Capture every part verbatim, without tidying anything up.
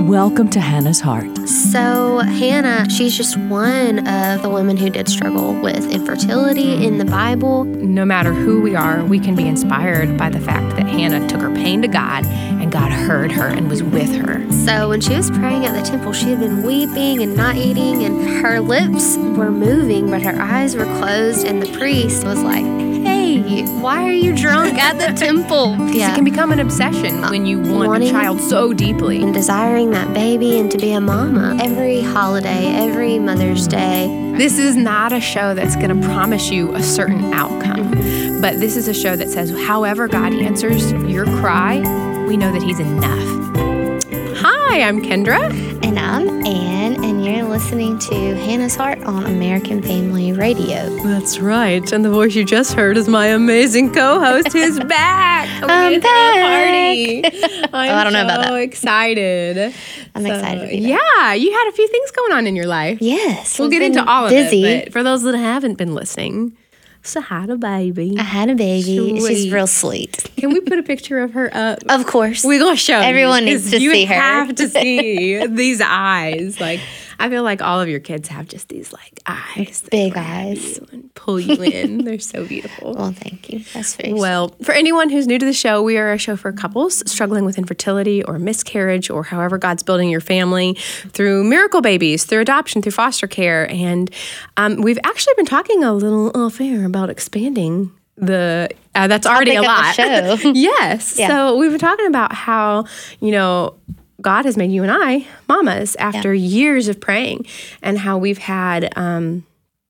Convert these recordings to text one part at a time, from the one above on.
Welcome to Hannah's Heart. So Hannah, she's just one of the women who did struggle with infertility in the Bible. No matter who we are, we can be inspired by the fact that Hannah took her pain to God and God heard her and was with her. So when she was praying at the temple, she had been weeping and not eating, and her lips were moving, but her eyes were closed, and the priest was like, hey, why are you drunk at the temple? Yeah. It can become an obsession when you want Wanting a child so deeply. And desiring that baby and to be a mama. Every holiday, every Mother's Day. This is not a show that's going to promise you a certain outcome. But this is a show that says, however God answers your cry, we know that He's enough. Hi, I'm Kendra. And I'm Ann, and you're listening to Hannah's Heart on American Family Radio. That's right. And the voice you just heard is my amazing co-host who's back. I'm back. Party. I'm oh, I don't so know about that. excited. I'm so, excited to be back. Yeah, you had a few things going on in your life. Yes. We'll get into all busy. of it. But for those that haven't been listening, so I had a baby. I had a baby. Sweet. She's real sweet. Can we put a picture of her up? Of course. We're going to show Everyone you, needs to you see her. You have to see these eyes. Like, I feel like all of your kids have just these, like, eyes. that Big grab eyes. you and pull you in. They're so beautiful. Well, thank you. That's very Well, for anyone who's new to the show, we are a show for couples struggling with infertility or miscarriage or however God's building your family through miracle babies, through adoption, through foster care. And um, we've actually been talking a little off air about expanding the uh, that's already a lot. Show. Yes. Yeah. So we've been talking about how, you know, God has made you and I mamas after yeah. years of praying, and how we've had um,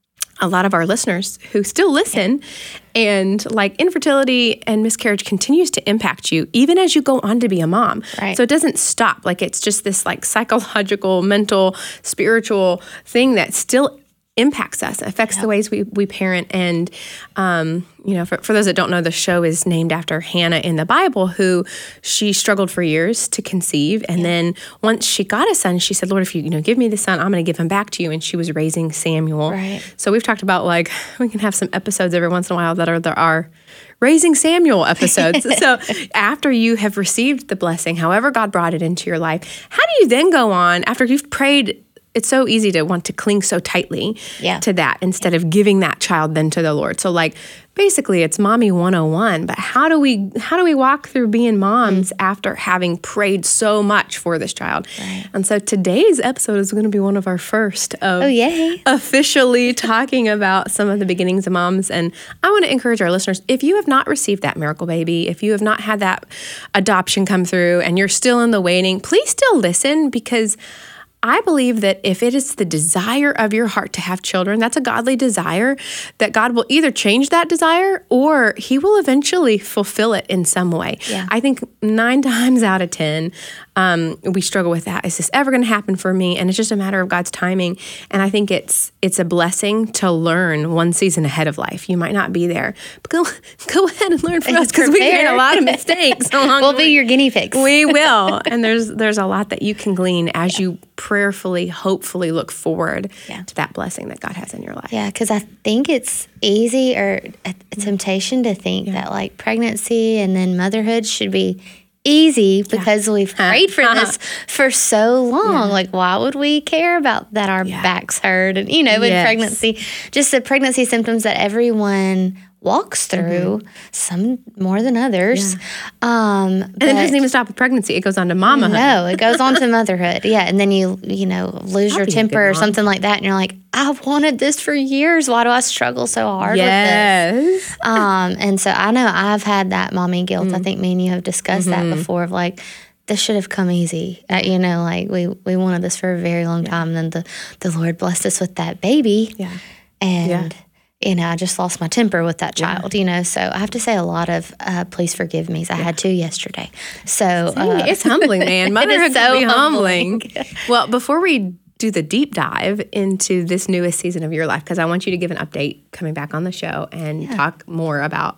a lot of our listeners who still listen, yeah. and like infertility and miscarriage continues to impact you even as you go on to be a mom. Right. So it doesn't stop. Like, it's just this like psychological, mental, spiritual thing that still impacts us, affects yep. the ways we, we parent. And, um, you know, for, for those that don't know, the show is named after Hannah in the Bible, who she struggled for years to conceive. And yeah. then once she got a son, she said, Lord, if you, you know, give me the son, I'm going to give him back to you. And she was raising Samuel. Right. So we've talked about, like, we can have some episodes every once in a while that are, there are Raising Samuel episodes. So after you have received the blessing, however God brought it into your life, how do you then go on after you've prayed? It's so easy to want to cling so tightly yeah. to that instead of giving that child then to the Lord. So, like, basically it's Mommy one oh one, but how do we how do we walk through being moms mm-hmm. after having prayed so much for this child? Right. And so today's episode is going to be one of our first of oh, yay. officially talking about some of the beginnings of moms. And I want to encourage our listeners, if you have not received that miracle baby, if you have not had that adoption come through and you're still in the waiting, please still listen, because I believe that if it is the desire of your heart to have children, that's a godly desire, that God will either change that desire or He will eventually fulfill it in some way. Yeah. I think nine times out of ten, um, we struggle with that. Is this ever going to happen for me? And it's just a matter of God's timing. And I think it's it's a blessing to learn one season ahead of life. You might not be there, but go, go ahead and learn from us, because we made a lot of mistakes along We'll the be way. your guinea pigs. We will. And there's there's a lot that you can glean as yeah. you prayerfully, hopefully look forward yeah. to that blessing that God has in your life. Yeah, because I think it's easy or a, a temptation to think yeah. that like pregnancy and then motherhood should be easy because yeah. we've prayed for this for so long. Yeah. Like, why would we care about that our yeah. backs hurt? And, you know, with yes. pregnancy, just the pregnancy symptoms that everyone walks through, mm-hmm. some more than others. Yeah. Um, and it doesn't even stop with pregnancy. It goes on to mamahood. No, it goes on to motherhood. Yeah, and then you, you know, lose I'll your temper or something like that, and you're like, I've wanted this for years. Why do I struggle so hard yes. with this? Um, and so I know I've had that mommy guilt. Mm-hmm. I think me and you have discussed mm-hmm. that before, of like, this should have come easy. Uh, you know, like we, we wanted this for a very long yeah. time, and then the, the Lord blessed us with that baby. Yeah. And... Yeah. You know, I just lost my temper with that child, yeah. you know, so I have to say a lot of uh, please forgive me's. I yeah. had two yesterday. So See, uh, it's humbling, man. Motherhood so can be humbling. humbling. Well, before we do the deep dive into this newest season of your life, because I want you to give an update coming back on the show and yeah. talk more about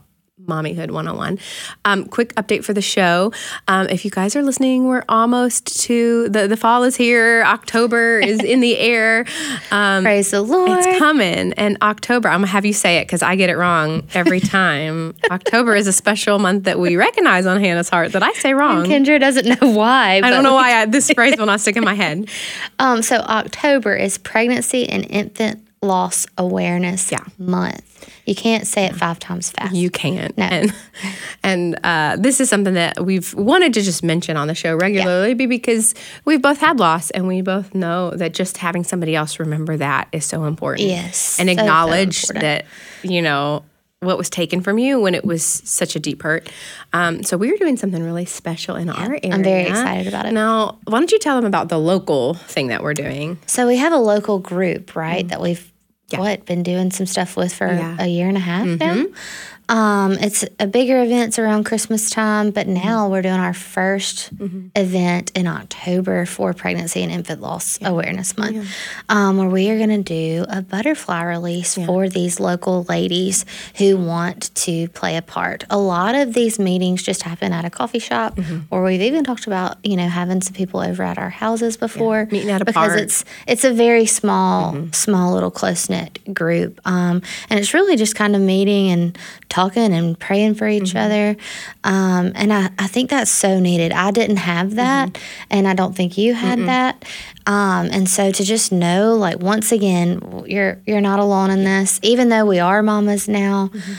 Mommyhood one oh one. Um, quick update for the show. Um, if you guys are listening, we're almost to, the, the fall is here. October is in the air. Um, Praise the Lord. It's coming. And October, I'm going to have you say it because I get it wrong every time. October is a special month that we recognize on Hannah's Heart that I say wrong. Kendra doesn't know why. I don't know why I, this phrase will not stick in my head. Um, so October is Pregnancy and Infant Loss Awareness Yeah. Month. You can't say it five times fast. You can't. No. And, and uh, this is something that we've wanted to just mention on the show regularly yeah. because we've both had loss and we both know that just having somebody else remember that is so important. Yes. And so, acknowledge so that, you know, what was taken from you when it was such a deep hurt. Um, so we are doing something really special in yeah, our area. I'm very excited about it. Now, why don't you tell them about the local thing that we're doing? So we have a local group, right, mm-hmm. that we've Yeah. what been doing some stuff with for yeah. a year and a half mm-hmm. now. Um, it's a bigger events around Christmas time, but now mm-hmm. we're doing our first mm-hmm. event in October for Pregnancy and Infant Loss yeah. Awareness Month, yeah. um, where we are going to do a butterfly release yeah. for these local ladies who want to play a part. A lot of these meetings just happen at a coffee shop, mm-hmm. or we've even talked about, you know, having some people over at our houses before. Yeah. Meeting at a because park. it's it's a very small, mm-hmm. small little close-knit group. Um, and it's really just kind of meeting and talking and praying for each mm-hmm. other. Um, and I, I think that's so needed. I didn't have that, mm-hmm. and I don't think you had Mm-mm. that. Um, and so to just know, like, once again, you're you're not alone in this. Even though we are mamas now, mm-hmm.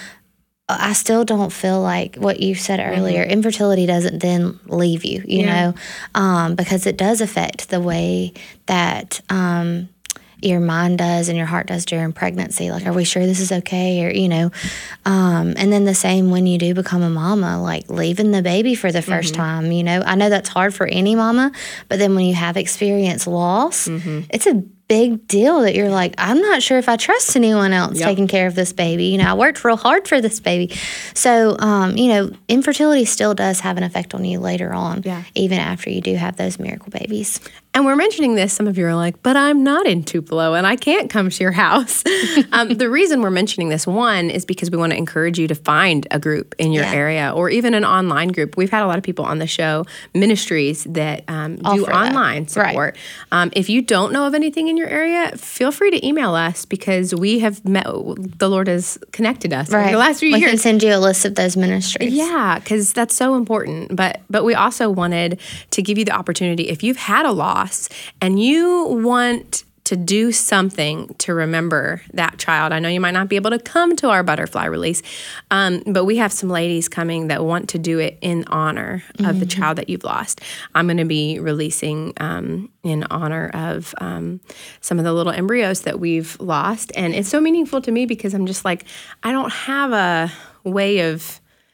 I still don't feel like what you said earlier, mm-hmm. infertility doesn't then leave you, you yeah. know, um, because it does affect the way that um, your mind does and your heart does during pregnancy. Like, are we sure this is okay? Or, you know, um, and then the same when you do become a mama, like leaving the baby for the first mm-hmm. time, you know. I know that's hard for any mama, but then when you have experienced loss, mm-hmm. it's a big deal that you're like, I'm not sure if I trust anyone else yep. taking care of this baby. You know, I worked real hard for this baby. So, um, you know, infertility still does have an effect on you later on, yeah. even after you do have those miracle babies. And we're mentioning this, some of you are like, but I'm not in Tupelo and I can't come to your house. um, the reason we're mentioning this, one, is because we want to encourage you to find a group in your yeah. area or even an online group. We've had a lot of people on the show, ministries that um, do online that. support. Right. Um, if you don't know of anything in your area, feel free to email us because we have met, the Lord has connected us right. over the last few we years. We can send you a list of those ministries. Yeah, because that's so important. But, but we also wanted to give you the opportunity, if you've had a loss, and you want to do something to remember that child. I know you might not be able to come to our butterfly release, um, but we have some ladies coming that want to do it in honor of mm-hmm. the child that you've lost. I'm going to be releasing um, in honor of um, some of the little embryos that we've lost. And it's so meaningful to me because I'm just like, I don't have a way of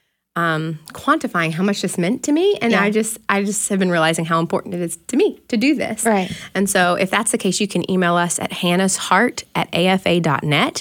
Um, quantifying how much this meant to me, and yeah. I just, I just have been realizing how important it is to me to do this. Right. And so, if that's the case, you can email us at hannah's heart at a f a dot net.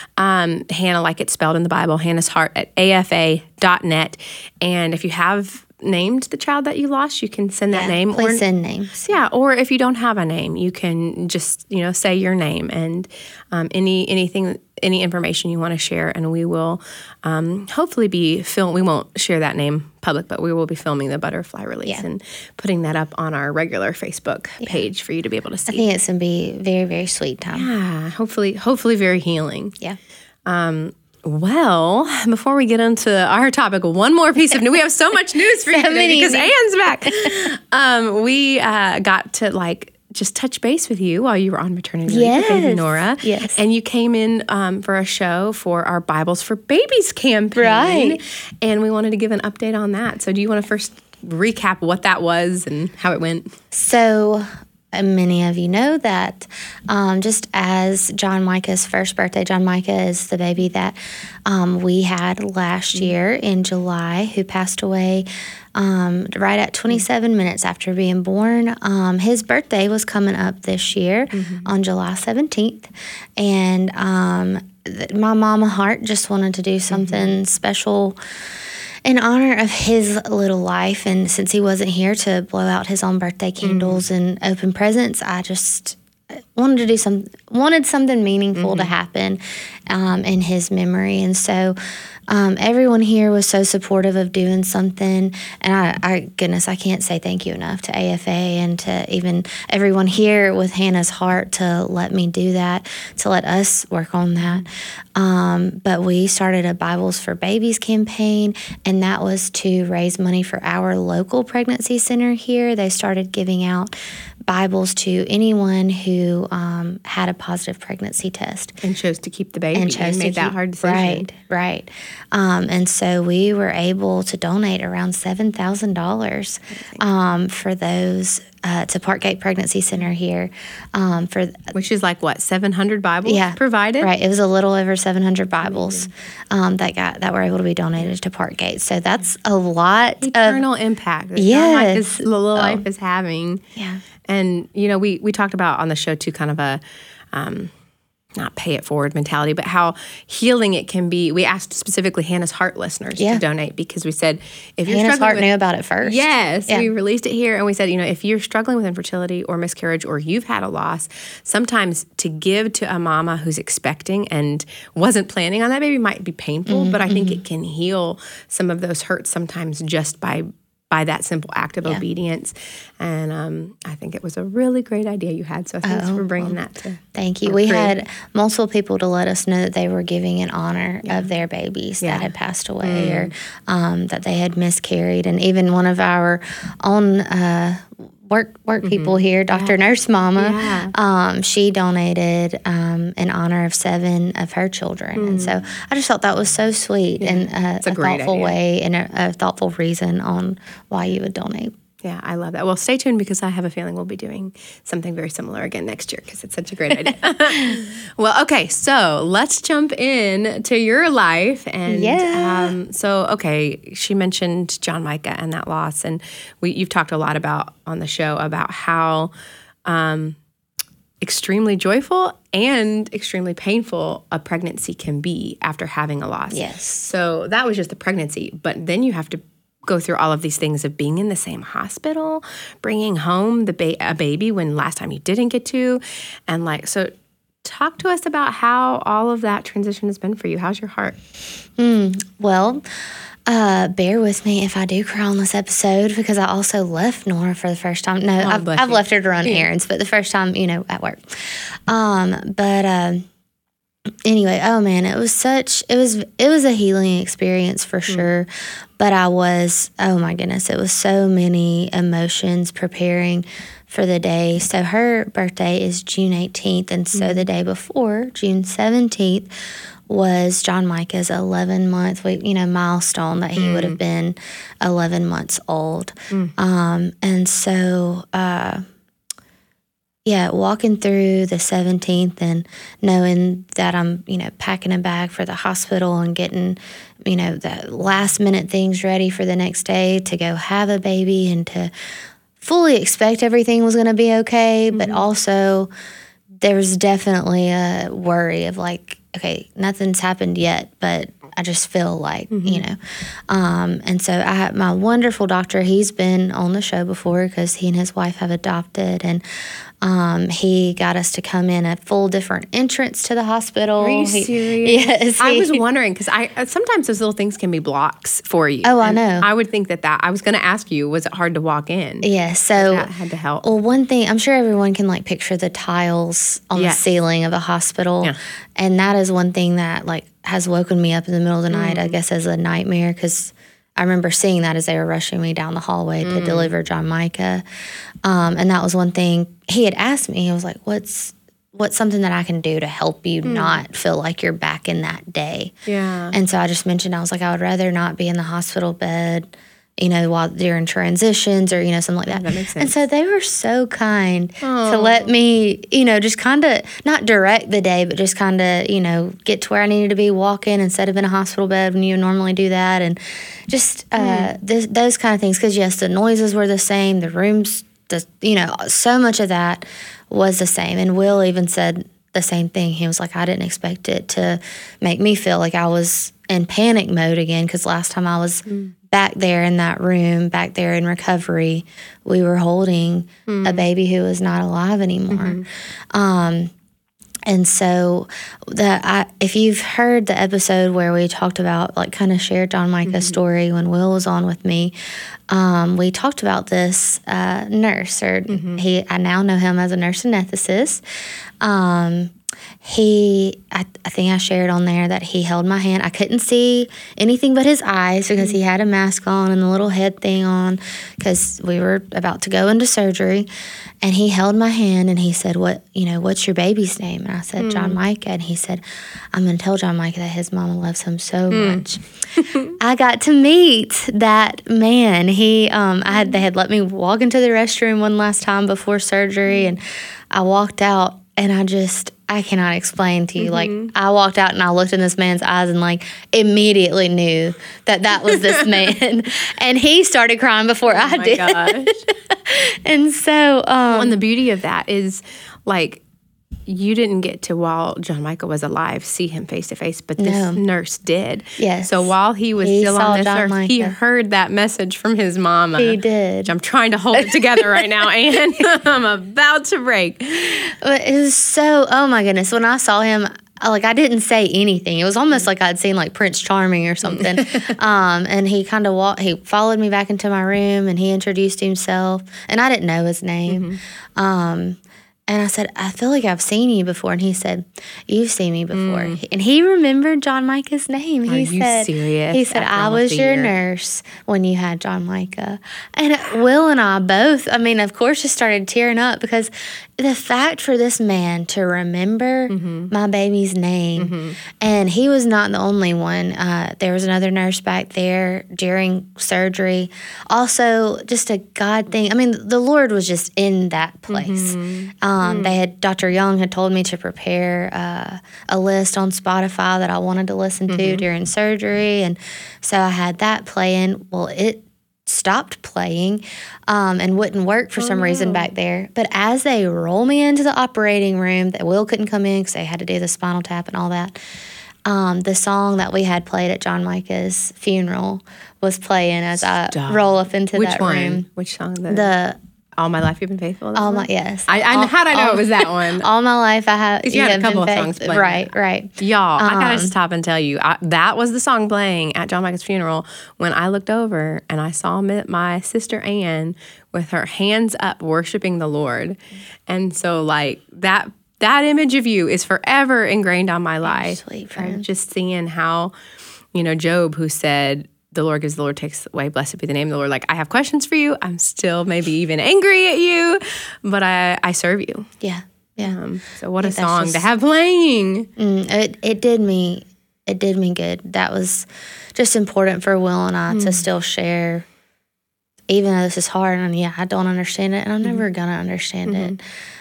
Um, Hannah, like it's spelled in the Bible, hannah's heart at a f a dot net. And if you have named the child that you lost, you can send that yeah, name. Please or, send names. Yeah, or if you don't have a name, you can just, you know, say your name and um, any anything, any information you want to share, and we will um, hopefully be film. We won't share that name public, but we will be filming the butterfly release yeah. and putting that up on our regular Facebook yeah. page for you to be able to see. I think it's going to be very, very sweet time. Yeah, hopefully, hopefully very healing. Yeah. Um, Well, before we get into our topic, one more piece of news. We have so much news for you today because Anne's back. um, we uh, got to like just touch base with you while you were on maternity leave yes. with baby Nora. Yes. And you came in um, for a show for our Bibles for Babies campaign. Right. And we wanted to give an update on that. So do you want to first recap what that was and how it went? So many of you know that um, just as John Micah's first birthday, John Micah is the baby that um, we had last mm-hmm. year in July, who passed away um, right at twenty-seven minutes after being born. Um, his birthday was coming up this year mm-hmm. on July seventeenth, and um, th- my mama heart just wanted to do something mm-hmm. special in honor of his little life. And since he wasn't here to blow out his own birthday candles mm-hmm. and open presents, I just wanted to do some, wanted something meaningful mm-hmm. to happen um, in his memory. And so um, everyone here was so supportive of doing something. And I, I, goodness, I can't say thank you enough to A F A and to even everyone here with Hannah's Heart to let me do that, to let us work on that. Um, but we started a Bibles for Babies campaign, and that was to raise money for our local pregnancy center here. They started giving out Bibles to anyone who um, had a positive pregnancy test. And chose to keep the baby and, chose and made to that keep, hard decision. Right, right. Um, and so we were able to donate around seven thousand dollars um, for those uh, to Parkgate Pregnancy Center here. Um, for Which is like, what, seven hundred Bibles yeah, provided? Right. It was a little over seven hundred Bibles um, that got that were able to be donated to Parkgate. So that's a lot Eternal of... impact that yes. John Micah's life oh. is having. Yeah. And, you know, we, we talked about on the show, too, kind of a, um, not pay it forward mentality, but how healing it can be. We asked specifically Hannah's Heart listeners yeah. to donate because we said, if you're Hannah's struggling Heart with, knew about it first. Yes. Yeah. We released it here and we said, you know, if you're struggling with infertility or miscarriage or you've had a loss, sometimes to give to a mama who's expecting and wasn't planning on that baby might be painful, mm-hmm. but I think mm-hmm. it can heal some of those hurts sometimes just by by that simple act of yeah. obedience. And um, I think it was a really great idea you had. So thanks oh, for bringing well, that to Thank you. We crew. had multiple people to let us know that they were giving in honor yeah. of their babies yeah. that had passed away mm. or um, that they had miscarried. And even one of our own uh, work work mm-hmm. people here, Doctor Yeah. Nurse Mama, yeah. um, she donated um, in honor of seven of her children. Mm. And so I just thought that was so sweet yeah. and uh, a, a thoughtful idea. way and a, a thoughtful reason on why you would donate. Yeah, I love that. Well, stay tuned because I have a feeling we'll be doing something very similar again next year because it's such a great idea. Well, okay, so let's jump in to your life. And yeah. um, so, okay, she mentioned John Micah and that loss. And we you've talked a lot about on the show about how um, extremely joyful and extremely painful a pregnancy can be after having a loss. Yes. So that was just the pregnancy. But then you have to go through all of these things of being in the same hospital, bringing home the ba- a baby when last time you didn't get to. And like, so talk to us about how all of that transition has been for you. How's your heart? Mm, well, uh, bear with me if I do cry on this episode because I also left Nora for the first time. No, oh, I've, I've left her to run yeah. errands, but the first time, you know, at work. Um, but, uh, Anyway, oh man, it was such, it was, it was a healing experience for sure. Mm. But I was, oh my goodness, it was so many emotions preparing for the day. So her birthday is June eighteenth. And so mm. the day before, June seventeenth, was John Micah's eleven month, you know, milestone that he mm. would have been eleven months old. Mm. Um, and so, uh, Yeah, walking through the seventeenth and knowing that I'm, you know, packing a bag for the hospital and getting, you know, the last minute things ready for the next day to go have a baby and to fully expect everything was going to be okay. Mm-hmm. But also there was definitely a worry of like, okay, nothing's happened yet, but I just feel like, mm-hmm. you know. Um, and so I have my wonderful doctor. He's been on the show before because he and his wife have adopted. And um, he got us to come in a full different entrance to the hospital. Are you he, serious? Yes. I he, was wondering because I sometimes those little things can be blocks for you. Oh, I know. I would think that that, I was going to ask you, was it hard to walk in? Yeah, so. That had to help. Well, one thing, I'm sure everyone can like picture the tiles on yes. the ceiling of a hospital. Yeah. And that is one thing that like has woken me up in the middle of the night, mm. I guess, as a nightmare because I remember seeing that as they were rushing me down the hallway mm. to deliver John Micah. Um, and that was one thing he had asked me. He was like, what's what's something that I can do to help you mm. not feel like you're back in that day? Yeah. And so I just mentioned, I was like, I would rather not be in the hospital bed, you know, while during transitions or, you know, something like that. Yeah, that makes sense. And so they were so kind Aww. to let me, you know, just kind of not direct the day, but just kind of, you know, get to where I needed to be, walk in instead of in a hospital bed when you normally do that. And just uh, mm. th- those kind of things. Because, yes, the noises were the same. The rooms, the, you know, so much of that was the same. And Will even said the same thing. He was like, I didn't expect it to make me feel like I was in panic mode again because last time I was mm. back there in that room, back there in recovery, we were holding mm. a baby who was not alive anymore. Mm-hmm. Um, and so, the I, if you've heard the episode where we talked about, like, kind of shared John Micah's mm-hmm. story when Will was on with me, um, we talked about this uh, nurse, or mm-hmm. he. I now know him as a nurse anesthetist. Um, He, I, I think I shared on there that he held my hand. I couldn't see anything but his eyes because he had a mask on and the little head thing on because we were about to go into surgery. And he held my hand and he said, "What, you know, what's your baby's name?" And I said, mm. "John Micah." And he said, "I'm going to tell John Micah that his mama loves him so mm. much." I got to meet that man. He, um, I had, they had let me walk into the restroom one last time before surgery, and I walked out. And I just, I cannot explain to you. Mm-hmm. Like, I walked out and I looked in this man's eyes and, like, immediately knew that that was this man. And he started crying before oh I my did. Gosh. And so, um, well, and the beauty of that is, like, you didn't get to, while John Micah was alive, see him face to face, but this no. nurse did. Yes. So while he was he still on this John earth, Micah. he heard that message from his mama. He did. Which I'm trying to hold it together right now, Ann. I'm about to break. It was so, oh my goodness. When I saw him, like, I didn't say anything. It was almost like I'd seen, like, Prince Charming or something. um, and he kind of walked, he followed me back into my room and he introduced himself. And I didn't know his name. Mm-hmm. Um, And I said, "I feel like I've seen you before." And he said, "You've seen me before." Mm. And he remembered John Micah's name. Are he you said, serious? He said, "I was your nurse when you had John Micah." And Will and I both, I mean, of course, just started tearing up because the fact for this man to remember mm-hmm. my baby's name, mm-hmm. and he was not the only one. Uh, there was another nurse back there during surgery. Also, just a God thing. I mean, the Lord was just in that place. Mm-hmm. Um, mm. They had, Doctor Young had told me to prepare uh, a list on Spotify that I wanted to listen to mm-hmm. during surgery, and so I had that playing. Well, it stopped playing um, and wouldn't work for oh, some reason no. back there. But as they roll me into the operating room, that Will couldn't come in because they had to do the spinal tap and all that. Um, the song that we had played at John Micah's funeral was playing as Stop. I roll up into Which that one? room. Which song? The, the All My Life You've Been Faithful? All one? my yes. I, I all, how did I know all, it was that one? All my life I have. You, you had a couple of faith. songs playing. Right, right. Y'all, um, I gotta Um, stop and tell you, I, that was the song playing at John Micah's funeral when I looked over and I saw my, my sister Ann with her hands up worshiping the Lord. And so, like, that that image of you is forever ingrained on my life. Sweet, I'm just seeing how, you know, Job, who said, "The Lord gives, the Lord takes away. Blessed be the name of the Lord." Like, I have questions for you. I'm still maybe even angry at you, but I, I serve you. Yeah, yeah. Um, so what yeah, a song just, to have playing. Mm, it it did me it did me good. That was just important for Will and I mm. to still share, even though this is hard. And yeah, I don't understand it, and I'm mm-hmm. never gonna understand mm-hmm. it.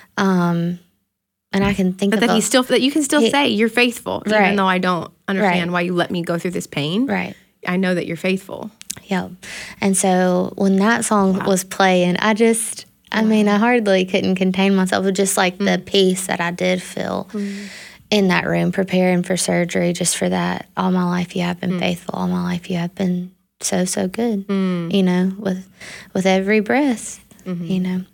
Um, and I can think, but of that he still that you can still he, say you're faithful, right. even though I don't understand right. why you let me go through this pain. Right. I know that you're faithful. Yeah. And so when that song wow. was playing, I just, I wow. mean, I hardly couldn't contain myself. It was just like mm. the peace that I did feel mm. in that room, preparing for surgery, just for that. All my life you have been mm. faithful. All my life you have been so, so good, mm. you know, with with every breath, mm-hmm. you know.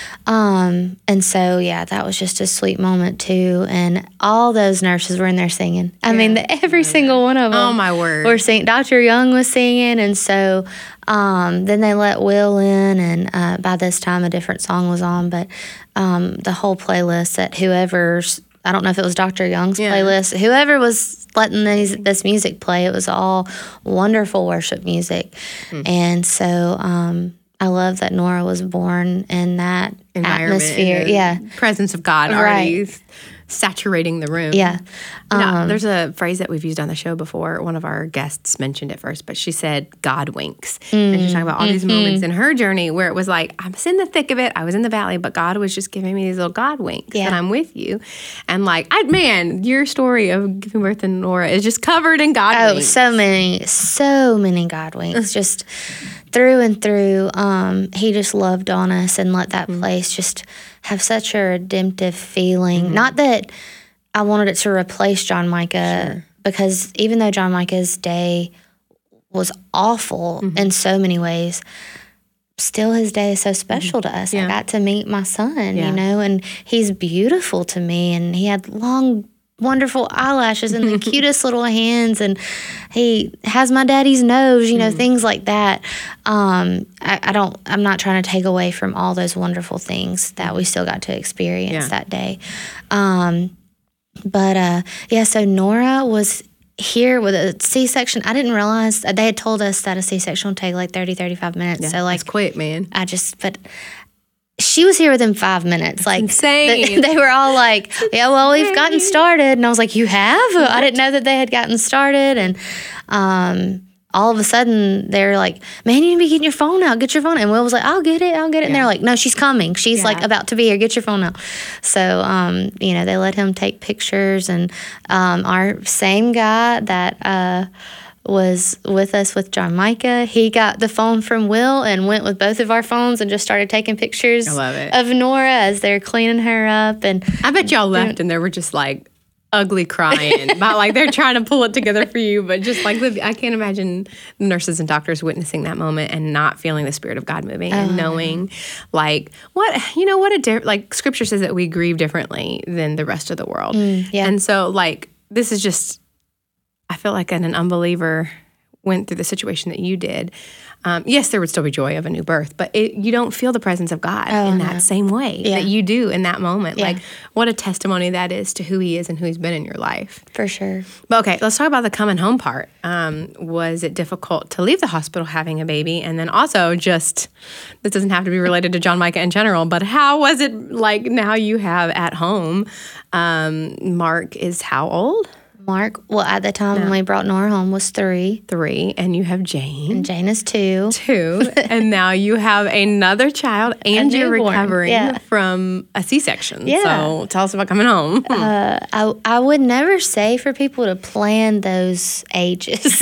Um, and so, yeah, that was just a sweet moment too. And all those nurses were in there singing. I yeah. mean, the, every yeah. single one of them. Oh, my word. Were singing. Doctor Young was singing. And so um, then they let Will in. And uh, by this time, a different song was on. But um, the whole playlist that whoever's, I don't know if it was Doctor Young's yeah. playlist, whoever was letting these, this music play, it was all wonderful worship music. Mm. And so, um, I love that Nora was born in that atmosphere. Yeah. Presence of God already right. saturating the room. Yeah. Um, um, there's a phrase that we've used on the show before. One of our guests mentioned it first, but she said, "God winks." Mm, and she's talking about all mm-hmm. these moments in her journey where it was like, I was in the thick of it. I was in the valley, but God was just giving me these little God winks yeah. that I'm with you. And like, I man, your story of giving birth to Nora is just covered in God oh, winks. Oh, so many, so many God winks. just through and through, um, he just loved on us and let that mm-hmm. place just have such a redemptive feeling. Mm-hmm. Not that I wanted it to replace John Micah, sure. because even though John Micah's day was awful mm-hmm. in so many ways, still his day is so special mm-hmm. to us. Yeah. I got to meet my son, yeah. you know, and he's beautiful to me, and he had long, wonderful eyelashes and the cutest little hands, and he has my daddy's nose, you know, mm. things like that. Um, I, I don't, I'm not trying to take away from all those wonderful things that we still got to experience yeah. that day. Um, but, uh, yeah, so Nora was here with a C-section. I didn't realize, they had told us that a C-section would take like thirty, thirty-five minutes. Yeah, so like, that's quick, man. I just, but she was here within five minutes. That's like insane. They, they were all like, yeah, well, we've gotten started. And I was like, you have? What? I didn't know that they had gotten started. And um, all of a sudden, they're like, man, you need to be getting your phone out. Get your phone out. And Will was like, I'll get it. I'll get it. Yeah. And they're like, no, she's coming. She's yeah. like about to be here. Get your phone out. So, um, you know, they let him take pictures. And um, our same guy that uh, was with us with John Micah, he got the phone from Will and went with both of our phones and just started taking pictures I love it. of Nora as they're cleaning her up. And I bet y'all left and they were just like ugly crying about like they're trying to pull it together for you, but just like I can't imagine the nurses and doctors witnessing that moment and not feeling the Spirit of God moving oh, and knowing like what you know what a di- like Scripture says that we grieve differently than the rest of the world. Mm, yeah. And so like this is just I feel like an, an unbeliever went through the situation that you did. Um, yes, there would still be joy of a new birth, but it, you don't feel the presence of God oh, in no. that same way yeah. that you do in that moment. Yeah. Like, what a testimony that is to who He is and who He's been in your life. For sure. But okay, let's talk about the coming home part. Um, was it difficult to leave the hospital having a baby? And then also just, this doesn't have to be related to John Micah in general, but how was it like now you have at home? Um, Mark is how old? Mark, well, at the time no. when we brought Nora home, was three. Three, and you have Jane. And Jane is two. Two, and now you have another child, and you're recovering yeah. from a C-section. Yeah. So tell us about coming home. Uh, I, I would never say for people to plan those ages.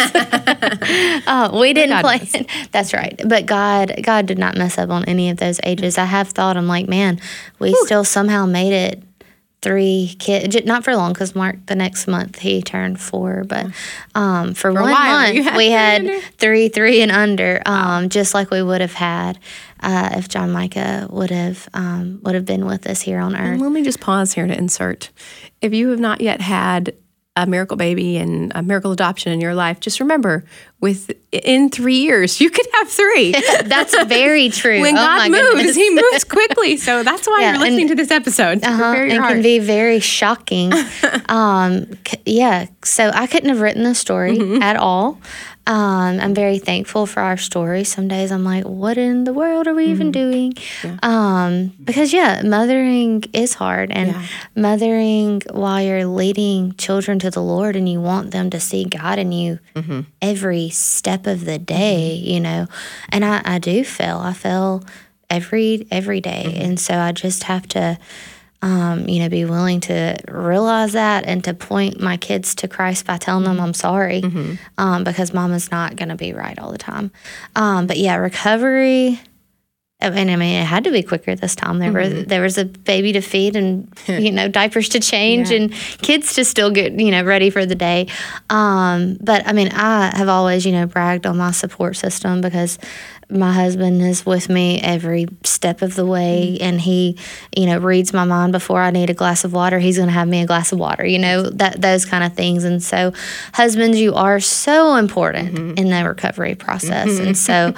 uh, we didn't plan. Does. That's right. But God, God did not mess up on any of those ages. I have thought, I'm like, man, we Whew. still somehow made it. Three kids, not for long, because Mark, the next month, he turned four. But um, for, for one month, had we had three, three and under, um, wow. just like we would have had uh, if John Micah would have um, would have been with us here on earth. And let me just pause here to insert. If you have not yet had a miracle baby and a miracle adoption in your life, just remember, with in three years, you could have three. That's very true. When oh God moves, goodness. He moves quickly. So that's why yeah, you're listening and, to this episode. Uh-huh, Prepare your and heart. Can be very shocking. um, c- yeah, so I couldn't have written the story mm-hmm. at all. Um, I'm very thankful for our story. Some days I'm like, what in the world are we mm-hmm. even doing? Yeah. Um, because, yeah, mothering is hard. And yeah. mothering while you're leading children to the Lord and you want them to see God in you mm-hmm. every step of the day, mm-hmm. you know. And I, I do fail. I fail every, every day. Mm-hmm. And so I just have to... Um, you know, be willing to realize that and to point my kids to Christ by telling them I'm sorry mm-hmm. um, because Mama's not going to be right all the time. Um, but yeah, recovery. And I mean, it had to be quicker this time. There mm-hmm. were there was a baby to feed and you know diapers to change yeah. and kids to still get you know ready for the day. Um, but I mean, I have always you know bragged on my support system because my husband is with me every step of the way, mm-hmm. and he you know reads my mind before I need a glass of water. He's going to have me a glass of water. You know that those kind of things. And so, husbands, you are so important mm-hmm. in the recovery process. Mm-hmm. And so.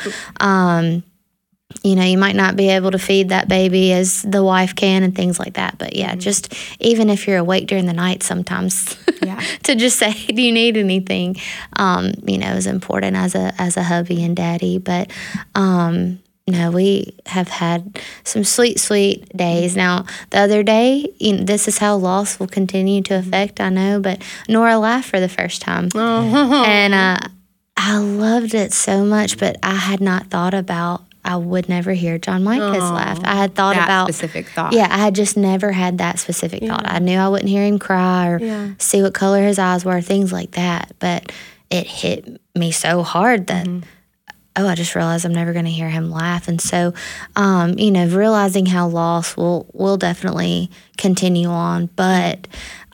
Um, You know, you might not be able to feed that baby as the wife can and things like that. But, yeah, mm-hmm. just even if you're awake during the night sometimes yeah. to just say, do you need anything, um, you know, is important as a as a hubby and daddy. But, um, no, we have had some sweet, sweet days. Now, the other day, you know, this is how loss will continue to affect, I know. But Nora laughed for the first time. Oh. And uh, I loved it so much, but I had not thought about I would never hear John Micah's oh, laugh. I had thought that about specific thought. Yeah, I had just never had that specific yeah. thought. I knew I wouldn't hear him cry or yeah. see what color his eyes were, things like that. But it hit me so hard that mm-hmm. oh, I just realized I'm never going to hear him laugh. And so, um, you know, realizing how loss will will definitely continue on, but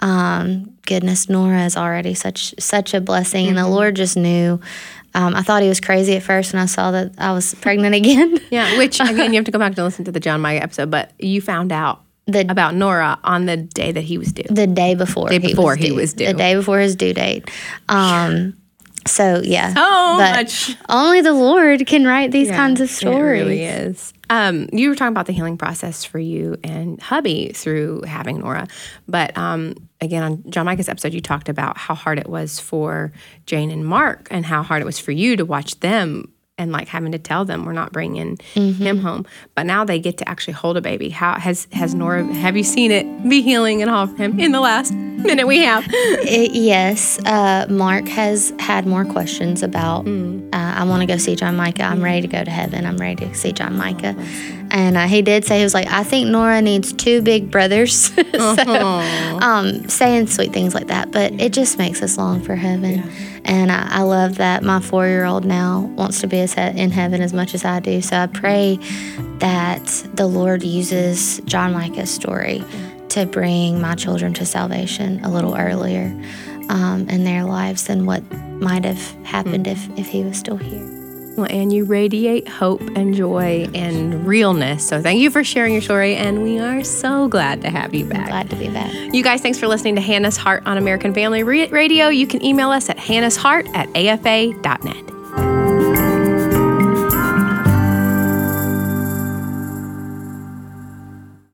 Um, goodness, Nora is already such such a blessing, mm-hmm. and the Lord just knew. Um, I thought he was crazy at first when I saw that I was pregnant again. Yeah, which, again, you have to go back and listen to the John Micah episode, but you found out the, about Nora on the day that he was due. The day before, the day before he, was he was due. The day before his due date. Um, so, yeah. So but much. Only the Lord can write these yeah, kinds of stories. It really is. Um, you were talking about the healing process for you and hubby through having Nora. But um, again, on John Micah's episode, you talked about how hard it was for Jane and Mark and how hard it was for you to watch them and like having to tell them we're not bringing mm-hmm. him home. But now they get to actually hold a baby. How has has Nora, have you seen it be healing and all of him in the last minute we have? It, yes. Uh, Mark has had more questions about, mm. uh, I want to go see John Micah. I'm ready to go to heaven. I'm ready to see John Micah. And uh, he did say, he was like, I think Nora needs two big brothers. so, uh-huh. um, saying sweet things like that. But it just makes us long for heaven. Yeah. And I, I love that my four-year-old now wants to be as he- in heaven as much as I do. So I pray that the Lord uses John Micah's story to bring my children to salvation a little earlier um, in their lives than what might have happened mm-hmm. if, if he was still here. Well, and you radiate hope and joy and realness. So thank you for sharing your story, and we are so glad to have you back. I'm glad to be back. You guys, thanks for listening to Hannah's Heart on American Family Radio. You can email us at hannahsheart at a f a dot net.